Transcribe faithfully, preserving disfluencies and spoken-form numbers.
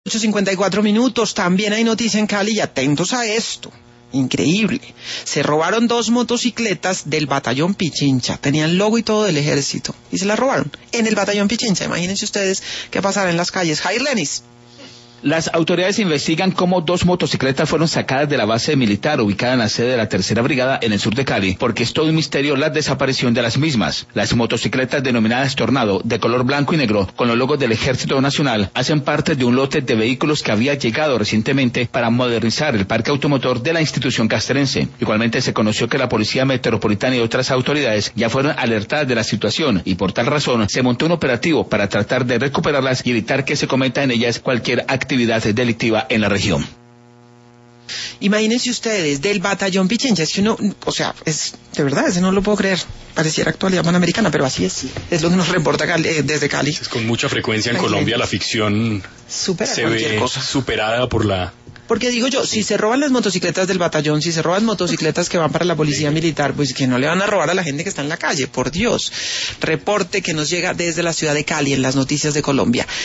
ocho cincuenta y cuatro minutos, también hay noticia en Cali y atentos a esto. Increíble. Se robaron dos motocicletas del batallón Pichincha. Tenían logo y todo del ejército. Y se las robaron en el batallón Pichincha. Imagínense ustedes qué pasará en las calles. Jair Lenis. Las autoridades investigan cómo dos motocicletas fueron sacadas de la base militar ubicada en la sede de la Tercera Brigada en el sur de Cali, porque es todo un misterio la desaparición de las mismas. Las motocicletas denominadas Tornado, de color blanco y negro, con los logos del Ejército Nacional, hacen parte de un lote de vehículos que había llegado recientemente para modernizar el parque automotor de la institución castrense. Igualmente se conoció que la Policía Metropolitana y otras autoridades ya fueron alertadas de la situación y por tal razón se montó un operativo para tratar de recuperarlas y evitar que se cometa en ellas cualquier actividad actividad delictiva en la región. Imagínense ustedes, del batallón Pichincha, es que uno, o sea, es de verdad, ese no lo puedo creer, pareciera actualidad panamericana, pero así es, es lo que nos reporta Cali, eh, desde Cali. Es con mucha frecuencia en Colombia la ficción Supera se ve cosa. superada por la... Porque digo yo, si se roban las motocicletas del batallón, si se roban motocicletas que van para la policía militar, pues que no le van a robar a la gente que está en la calle, por Dios. Reporte que nos llega desde la ciudad de Cali en las noticias de Colombia.